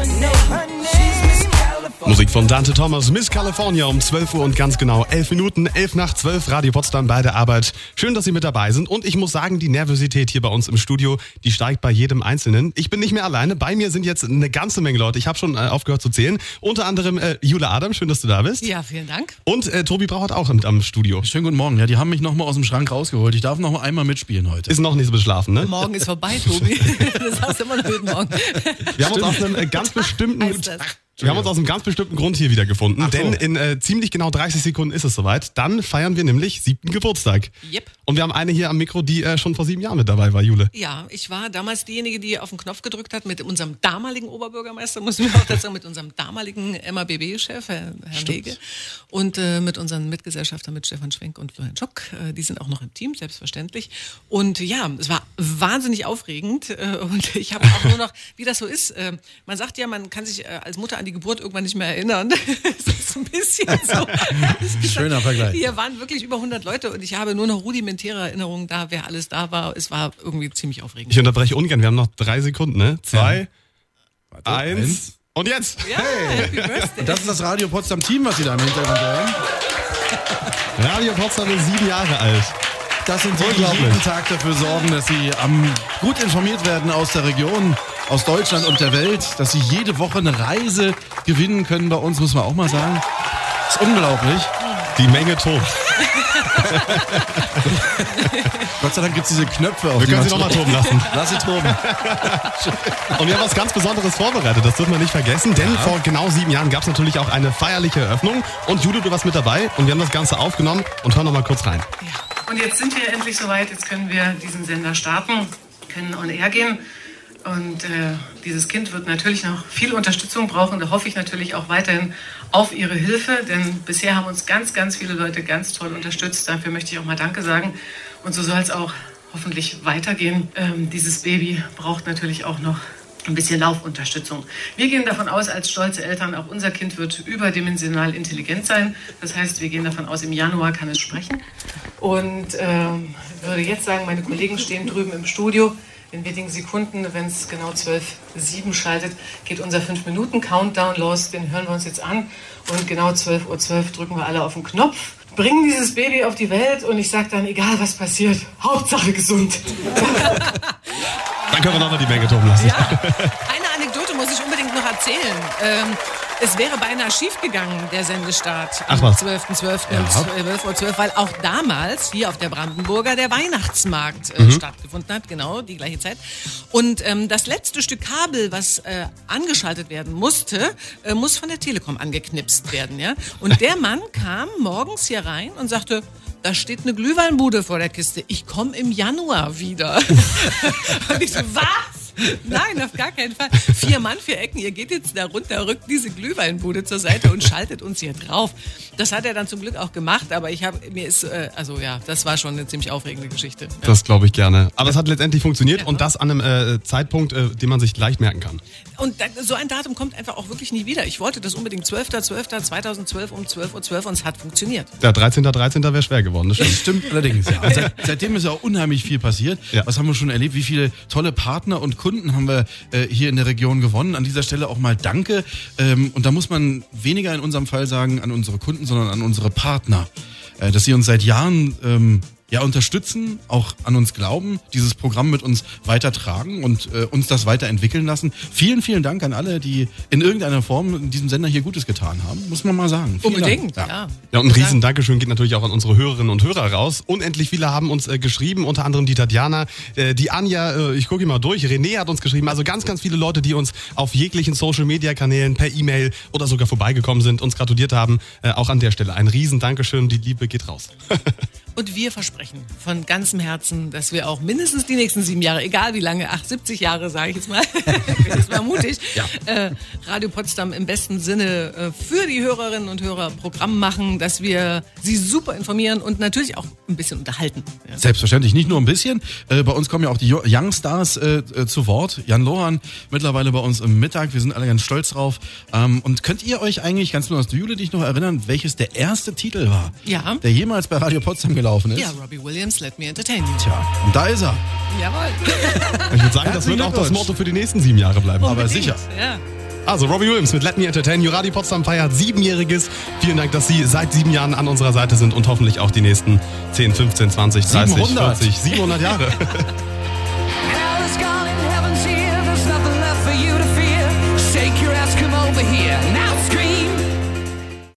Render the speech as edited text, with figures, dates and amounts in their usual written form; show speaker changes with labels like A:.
A: Musik von Dante Thomas, Miss California um 12 Uhr und ganz genau 11 Minuten, 11 nach 12, Radio Potsdam bei der Arbeit. Schön, dass Sie mit dabei sind und ich muss sagen, die Nervosität hier bei uns im Studio, die steigt bei jedem Einzelnen. Ich bin nicht mehr alleine, bei mir sind jetzt eine ganze Menge Leute, ich habe schon aufgehört zu zählen. Unter anderem Jule Adam, schön, dass du da bist.
B: Ja, vielen Dank.
A: Und Tobi Brauert auch mit am Studio.
C: Schönen guten Morgen, ja, die haben mich nochmal aus dem Schrank rausgeholt. Ich darf noch einmal mitspielen heute.
A: Ist noch nicht so beschlafen, ne?
B: Morgen ist vorbei, Tobi. Du sagst immer noch jeden Morgen.
A: Wir haben uns aus einem ganz bestimmten... Wir haben uns aus einem ganz bestimmten Grund hier wieder gefunden, denn in ziemlich genau 30 Sekunden ist es soweit. Dann feiern wir nämlich 7. Geburtstag.
B: Yep.
A: Und wir haben eine hier am Mikro, die schon vor 7 Jahren mit dabei war, Jule.
B: Ja, ich war damals diejenige, die auf den Knopf gedrückt hat mit unserem damaligen Oberbürgermeister, muss ich mir auch dazu sagen, mit unserem damaligen MABB-Chef, Herr Wege, und mit unseren Mitgesellschaftern, mit Stefan Schwenk und Florian Schock. Die sind auch noch im Team, selbstverständlich. Und ja, es war wahnsinnig aufregend. Und ich habe auch nur noch, wie das so ist, man sagt ja, man kann sich als Mutter an die Geburt irgendwann nicht mehr erinnern. Das ist ein bisschen so.
C: Schöner Vergleich.
B: Hier waren wirklich über 100 Leute und ich habe nur noch rudimentäre Erinnerungen da, wer alles da war. Es war irgendwie ziemlich aufregend.
A: Ich unterbreche ungern, wir haben noch 3 Sekunden, ne? 2, 1 und jetzt!
B: Ja, Happy Birthday.
C: Das ist das Radio Potsdam Team, was Sie da im Hintergrund hören.
A: Radio Potsdam ist 7 Jahre alt.
C: Das sind die, die jeden Tag dafür sorgen, dass Sie gut informiert werden aus der Region, aus Deutschland und der Welt, dass Sie jede Woche eine Reise gewinnen können bei uns, muss man auch mal sagen. Das ist unglaublich.
A: Die Menge tobt.
C: Gott sei Dank gibt es diese Knöpfe auf.
A: Wir können sie nochmal toben lassen.
C: Lass sie toben.
A: Und wir haben was ganz Besonderes vorbereitet, das dürfen wir nicht vergessen, denn vor genau 7 Jahren gab es natürlich auch eine feierliche Eröffnung und Jule, du warst mit dabei und wir haben das Ganze aufgenommen und hören nochmal kurz rein.
D: Ja. Und jetzt sind wir endlich soweit, jetzt können wir diesen Sender starten, können on air gehen. Und dieses Kind wird natürlich noch viel Unterstützung brauchen. Da hoffe ich natürlich auch weiterhin auf Ihre Hilfe, denn bisher haben uns ganz, ganz viele Leute ganz toll unterstützt. Dafür möchte ich auch mal Danke sagen. Und so soll es auch hoffentlich weitergehen. Dieses Baby braucht natürlich auch noch ein bisschen Laufunterstützung. Wir gehen davon aus, als stolze Eltern, auch unser Kind wird überdimensional intelligent sein. Das heißt, wir gehen davon aus, im Januar kann es sprechen. Und würde jetzt sagen, meine Kollegen stehen drüben im Studio. In wenigen Sekunden, wenn es genau 12:07 schaltet, geht unser 5-Minuten-Countdown los. Den hören wir uns jetzt an. Und genau 12:12 Uhr drücken wir alle auf den Knopf, bringen dieses Baby auf die Welt und ich sage dann, egal was passiert, Hauptsache gesund.
A: Dann können wir nochmal die Menge toben lassen.
B: Ja, eine Anekdote muss ich unbedingt noch erzählen. Es wäre beinahe schief gegangen, der Sendestart am 12.12. um 12:12 Uhr, weil auch damals hier auf der Brandenburger der Weihnachtsmarkt stattgefunden hat, genau, die gleiche Zeit. Und das letzte Stück Kabel, was angeschaltet werden musste, muss von der Telekom angeknipst werden. Ja? Und der Mann kam morgens hier rein und sagte, da steht eine Glühweinbude vor der Kiste. Ich komme im Januar wieder. Und ich so, was? Nein, auf gar keinen Fall. 4 Mann, 4 Ecken, ihr geht jetzt da runter, rückt diese Glühweinbude zur Seite und schaltet uns hier drauf. Das hat er dann zum Glück auch gemacht, aber das war schon eine ziemlich aufregende Geschichte. Ja.
A: Das glaube ich gerne. Aber es hat letztendlich funktioniert und das an einem Zeitpunkt, den man sich leicht merken kann.
B: Und so ein Datum kommt einfach auch wirklich nie wieder. Ich wollte das unbedingt 12.12.2012 um 12:12 Uhr und es hat funktioniert.
A: Der 13.13. wäre schwer geworden.
C: Das stimmt allerdings, ja. Seitdem ist ja auch unheimlich viel passiert. Ja. Was haben wir schon erlebt? Wie viele tolle Partner und Kunden haben wir hier in der Region gewonnen. An dieser Stelle auch mal Danke. Und da muss man weniger in unserem Fall sagen an unsere Kunden, sondern an unsere Partner. Dass sie uns seit Jahren unterstützen, auch an uns glauben, dieses Programm mit uns weitertragen und uns das weiterentwickeln lassen. Vielen, vielen Dank an alle, die in irgendeiner Form in diesem Sender hier Gutes getan haben. Muss man mal sagen.
B: Unbedingt,
A: ja. Ja, und ein riesen Dankeschön geht natürlich auch an unsere Hörerinnen und Hörer raus. Unendlich viele haben uns geschrieben, unter anderem die Tatjana, die Anja, ich gucke mal durch, René hat uns geschrieben, also ganz, ganz viele Leute, die uns auf jeglichen Social-Media-Kanälen per E-Mail oder sogar vorbeigekommen sind, uns gratuliert haben. Auch an der Stelle ein riesen Dankeschön, die Liebe geht raus.
B: Und wir versprechen von ganzem Herzen, dass wir auch mindestens die nächsten 7 Jahre, egal wie lange, 70 Jahre, sage ich jetzt mal, bin jetzt mal mutig, Radio Potsdam im besten Sinne für die Hörerinnen und Hörer Programm machen, dass wir sie super informieren und natürlich auch ein bisschen unterhalten. Ja.
C: Selbstverständlich, nicht nur ein bisschen. Bei uns kommen ja auch die Youngstars zu Wort. Jan Lohan mittlerweile bei uns im Mittag. Wir sind alle ganz stolz drauf. Und könnt ihr euch eigentlich, ganz nur aus der Jule, dich noch erinnern, welches der erste Titel war, der jemals bei Radio Potsdam gelaufen ist?
B: Ja, Robbie Williams, Let Me Entertain You.
C: Tja, und da ist er.
B: Jawohl.
A: Ich würde sagen, das wird auch das Motto für die nächsten 7 Jahre bleiben.
C: Aber sicher.
B: Ja.
A: Also Robbie Williams mit Let Me Entertain You. Radio Potsdam feiert 7-jähriges. Vielen Dank, dass Sie seit 7 Jahren an unserer Seite sind und hoffentlich auch die nächsten 10, 15, 20, 30,
C: 700.
A: 40, 700 Jahre.
E: Shake your ass, come over here. Now